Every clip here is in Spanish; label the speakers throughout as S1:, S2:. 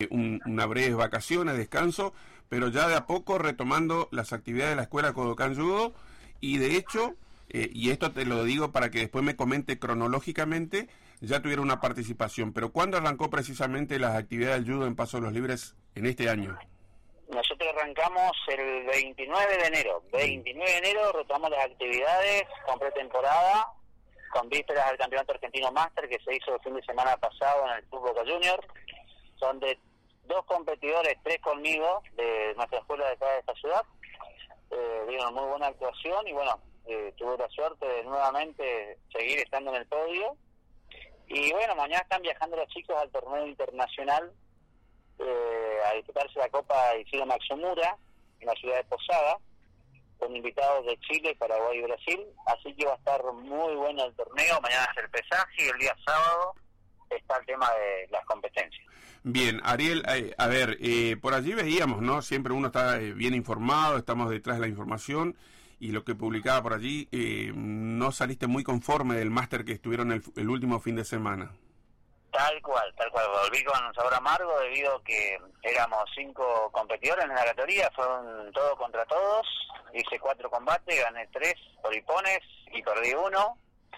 S1: una breve vacaciones, descanso, pero ya de a poco retomando las actividades de la escuela Kodokan Judo, y de hecho, y esto te lo digo para que después me comente cronológicamente, ya tuvieron una participación. Pero ¿cuándo arrancó precisamente las actividades del judo en Paso de los Libres en este año?
S2: Nosotros arrancamos el 29 de enero. 29 de enero retomamos las actividades con pretemporada, con vísperas del Campeonato Argentino Máster que se hizo el fin de semana pasado en el Club Boca Junior, donde 2 competidores, 3 conmigo, de nuestra escuela de acá de esta ciudad, dieron muy buena actuación y bueno, tuve la suerte de nuevamente seguir estando en el podio. Y bueno, mañana están viajando los chicos al torneo internacional a disputarse la Copa Isidro Maximura en la ciudad de Posada, con invitados de Chile, Paraguay y Brasil, así que va a estar muy bueno el torneo. Mañana es el pesaje y el día sábado está el tema de las competencias.
S1: Bien, Ariel, a ver, por allí veíamos, ¿no? Siempre uno está bien informado, estamos detrás de la información, y lo que publicaba por allí, no saliste muy conforme del máster que estuvieron el último fin de semana.
S2: Tal cual, volví con un sabor amargo debido a que éramos 5 competidores en la categoría, fueron todo contra todos, hice 4 combates, gané 3 por hipones y perdí 1.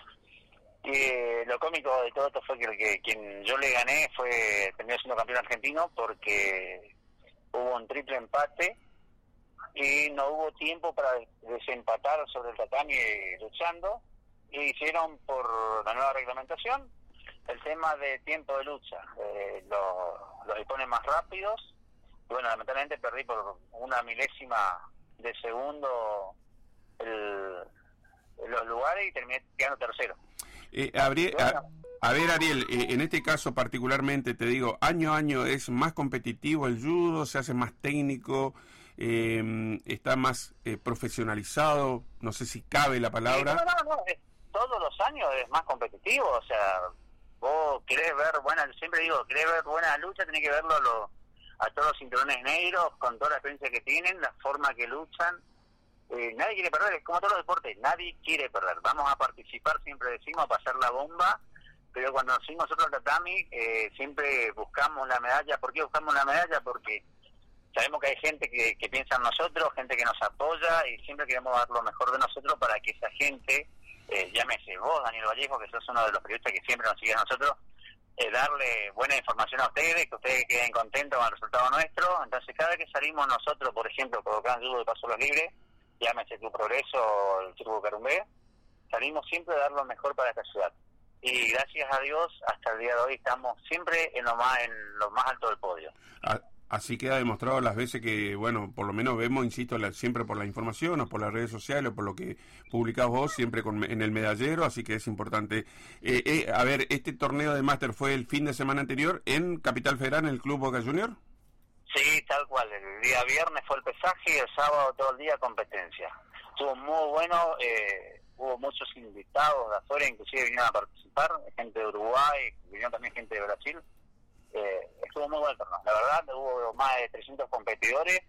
S2: Y lo cómico de todo esto fue que quien yo le gané terminó siendo campeón argentino porque hubo un triple empate y no hubo tiempo para desempatar sobre el tatami luchando, y hicieron por la nueva reglamentación el tema de tiempo de lucha, los hipones más rápidos, y bueno, lamentablemente perdí por 1 milésima de segundo los lugares y terminé quedando tercero.
S1: A ver, Ariel, en este caso particularmente te digo, año a año es más competitivo el judo, se hace más técnico, está más profesionalizado, no sé si cabe la palabra.
S2: No, todos los años es más competitivo, o sea, vos querés ver siempre digo, querés ver buena lucha, tenés que verlo a todos los cinturones negros, con toda la experiencia que tienen, la forma que luchan. Nadie quiere perder, es como todos los deportes, nadie quiere perder. Vamos a participar, siempre decimos, a pasar la bomba, pero cuando nos fuimos nosotros al tatami, siempre buscamos la medalla. ¿Por qué buscamos la medalla? Porque sabemos que hay gente que piensa en nosotros, gente que nos apoya, y siempre queremos dar lo mejor de nosotros para que esa gente, llámese vos, Daniel Vallejo, que sos uno de los periodistas que siempre nos sigue a nosotros, darle buena información a ustedes, que ustedes queden contentos con el resultado nuestro. Entonces, cada vez que salimos nosotros, por ejemplo, Kodokan Judo de Paso de los Libres, llámese Club Progreso o el Club Carumbé, salimos siempre a dar lo mejor para esta ciudad. Y gracias a Dios, hasta el día de hoy estamos siempre en lo más alto del podio.
S1: Así queda demostrado las veces que, bueno, por lo menos vemos, insisto, siempre por la información o por las redes sociales o por lo que publicás vos, siempre en el medallero, así que es importante. A ver, este torneo de máster fue el fin de semana anterior en Capital Federal, en el Club Boca Junior.
S2: Sí, tal cual. El día viernes fue el pesaje y el sábado todo el día competencia. Estuvo muy bueno, hubo muchos invitados de afuera, inclusive vinieron a participar, gente de Uruguay, vinieron también gente de Brasil. Estuvo muy bueno el torneo. La verdad, hubo más de 300 competidores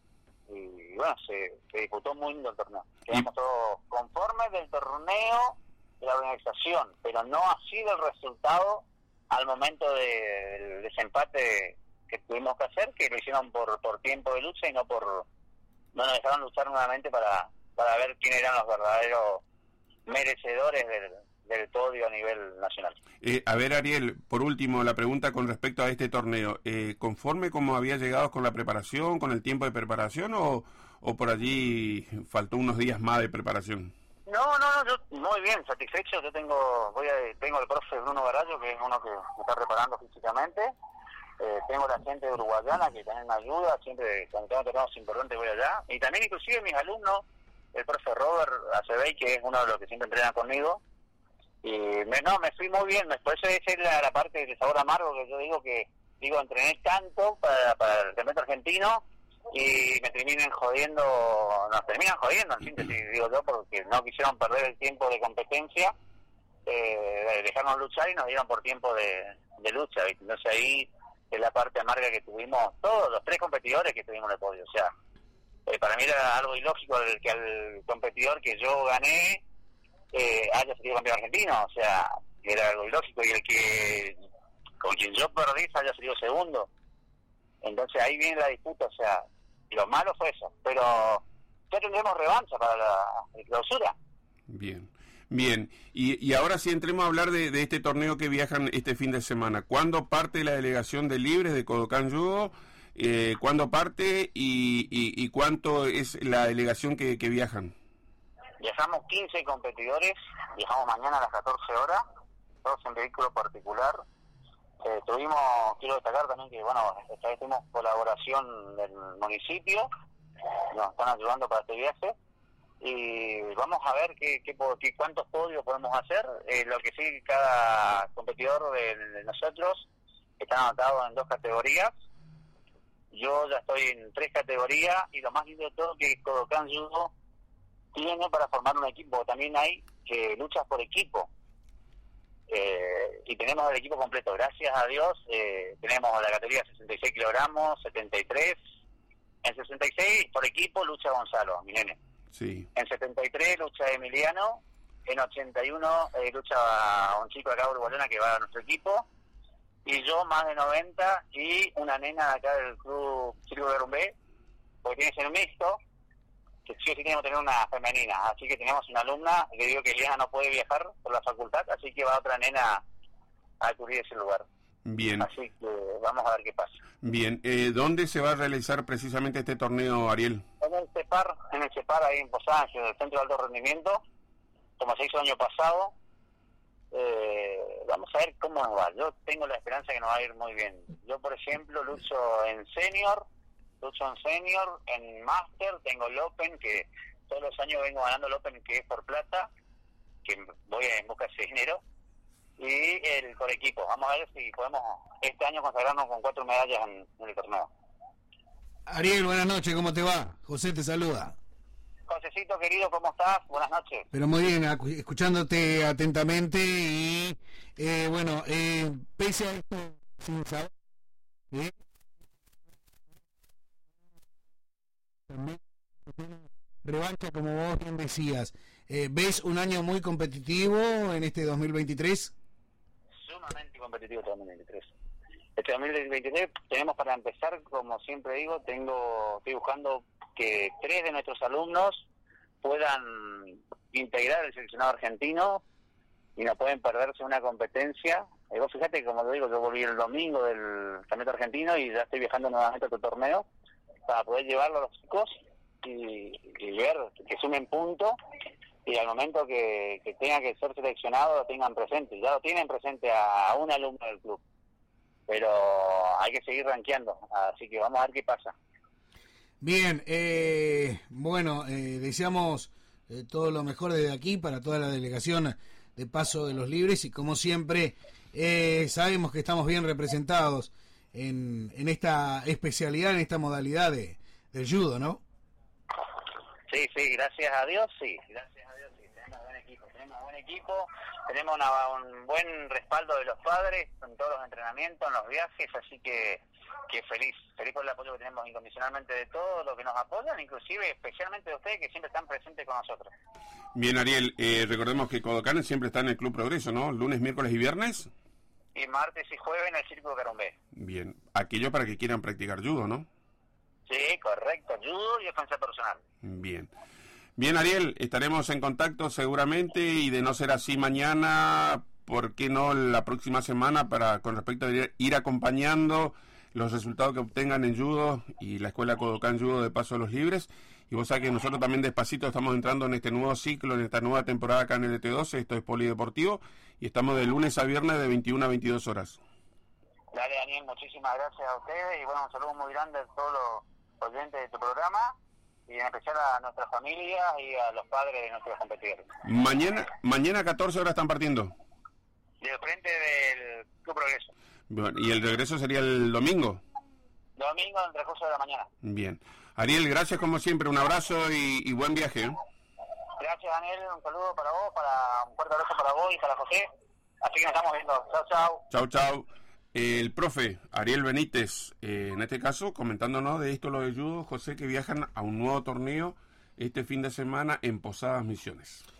S2: y bueno, se disputó muy lindo el torneo. Quedamos todos conformes del torneo, de la organización, pero no ha sido el resultado al momento del desempate que tuvimos que hacer, que lo hicieron por tiempo de lucha y no nos dejaron luchar nuevamente para ver quién eran los verdaderos merecedores del podio a nivel nacional.
S1: A ver, Ariel, por último, la pregunta con respecto a este torneo, ¿conforme como había llegado con la preparación, con el tiempo de preparación, o por allí faltó unos días más de preparación?
S2: No, yo muy bien, satisfecho. Yo tengo al profe Bruno Garallo, que es uno que me está preparando físicamente. Tengo la gente uruguayana que también me ayuda, siempre cuando tengo torneos importantes voy allá. Y también inclusive mis alumnos, el profe Robert Acebey, que es uno de los que siempre entrena conmigo. Y me fui muy bien. Por eso esa es la parte del sabor amargo que yo entrené tanto para el campeonato argentino y nos terminan jodiendo en síntesis, digo yo, porque no quisieron perder el tiempo de competencia, dejarnos luchar y nos dieron por tiempo de lucha, ¿viste? Entonces ahí es la parte amarga que tuvimos todos los 3 competidores que tuvimos en el podio. O sea, para mí era algo ilógico que al competidor que yo gané haya sido campeón argentino. O sea, era algo ilógico, y el que con quien yo perdí haya sido segundo. Entonces ahí viene la disputa, o sea, lo malo fue eso, pero ya tendremos revancha para la clausura.
S1: Bien, bien. Y ahora sí entremos a hablar de este torneo que viajan este fin de semana. ¿Cuándo parte la delegación de Libres de Kodokan Judo? ¿Cuándo parte y cuánto es la delegación que viajan?
S2: Viajamos 15 competidores, viajamos mañana a las 14 horas, todos en vehículo particular. Quiero destacar también que, bueno, esta vez tuvimos colaboración del municipio, nos están ayudando para este viaje, y vamos a ver cuántos podios podemos hacer. Lo que sí, cada competidor de nosotros está anotado en 2 categorías. Yo ya estoy en 3 categorías, y lo más lindo de todo que Kodokan Judo tiene para formar un equipo. También hay que luchas por equipo, y tenemos el equipo completo, gracias a Dios. Tenemos la categoría 66 kilogramos, 73, en 66 por equipo lucha Gonzalo, mi nene.
S1: Sí.
S2: En 73 lucha Emiliano, en 81 lucha un chico acá uruguayana que va a nuestro equipo, y yo más de 90, y una nena acá del club Circo de Rumbé, porque tiene que ser un mixto, que sí o sí tenemos que tener una femenina, así que tenemos una alumna, le digo que Eliana no puede viajar por la facultad, así que va otra nena a cubrir ese lugar.
S1: Bien.
S2: Así que vamos a ver qué pasa.
S1: Bien, ¿dónde se va a realizar precisamente este torneo, Ariel?
S2: En el CEPAR ahí en Posadas, en el Centro de Alto Rendimiento, como se hizo el año pasado. Vamos a ver cómo nos va. Yo tengo la esperanza que nos va a ir muy bien. Yo, por ejemplo, lucho en senior, en master, tengo el Open, que todos los años vengo ganando el Open, que es por plata, que voy en busca de ese dinero, y el por equipo. Vamos a ver si podemos este año consagrarnos con 4 medallas en el torneo.
S3: Ariel, buenas noches, ¿cómo te va? José te saluda.
S2: Josecito querido, ¿cómo estás? Buenas noches.
S3: Pero muy bien, escuchándote atentamente y bueno, pese a esto, sin saber, también revancha, como vos bien decías. ¿Ves un año muy competitivo en este 2023?
S2: Sumamente competitivo este 2023. Este 2023 tenemos, para empezar, como siempre digo, estoy buscando que 3 de nuestros alumnos puedan integrar el seleccionado argentino y no pueden perderse una competencia. Vos fíjate que, como te digo, yo volví el domingo del campeonato argentino y ya estoy viajando nuevamente a otro torneo para poder llevarlo a los chicos y ver que sumen puntos, y al momento que tenga que ser seleccionado lo tengan presente. Ya lo tienen presente a un alumno del club, pero hay que seguir rankeando, así que vamos a ver qué pasa.
S3: Bien, bueno, deseamos todo lo mejor desde aquí para toda la delegación de Paso de los Libres, y como siempre sabemos que estamos bien representados en esta especialidad, en esta modalidad del judo, ¿no?
S2: Sí, gracias a Dios, sí, tenemos buen equipo, tenemos un buen respaldo de los padres en todos los entrenamientos, en los viajes, así que feliz por el apoyo que tenemos incondicionalmente de todos los que nos apoyan, inclusive especialmente de ustedes que siempre están presentes con nosotros.
S1: Bien, Ariel, recordemos que Kodokan siempre está en el Club Progreso, ¿no? Lunes, miércoles y viernes.
S2: Y martes y jueves en el Circo de Carumbé.
S1: Bien, aquello para que quieran practicar judo, ¿no?
S2: Sí, correcto, judo y defensa personal.
S1: Bien. Bien, Ariel, estaremos en contacto seguramente, y de no ser así mañana, ¿por qué no la próxima semana, con respecto a ir acompañando los resultados que obtengan en judo y la escuela Kodokan Judo de Paso de los Libres? Y vos sabés que nosotros también despacito estamos entrando en este nuevo ciclo, en esta nueva temporada acá en el LT12, esto es Polideportivo, y estamos de lunes a viernes de 21 a 22 horas.
S2: Dale, Daniel, muchísimas gracias a ustedes, y bueno, un saludo muy grande a todos los oyentes de tu programa, y en especial a nuestras familias y a los padres de nuestros competidores.
S1: Mañana 14 horas están partiendo.
S2: Del frente del Club Progreso.
S1: Bueno, ¿y el regreso sería el domingo?
S2: Domingo, en el transcurso de la mañana.
S1: Bien. Ariel, gracias como siempre, un abrazo y buen viaje.
S2: Gracias, Daniel, un saludo para vos, un fuerte abrazo para vos y para José. Así que nos estamos viendo. Chau.
S1: Chau. El profe Ariel Benítez, en este caso, comentándonos de esto, lo de judo, José, que viajan a un nuevo torneo este fin de semana en Posadas Misiones.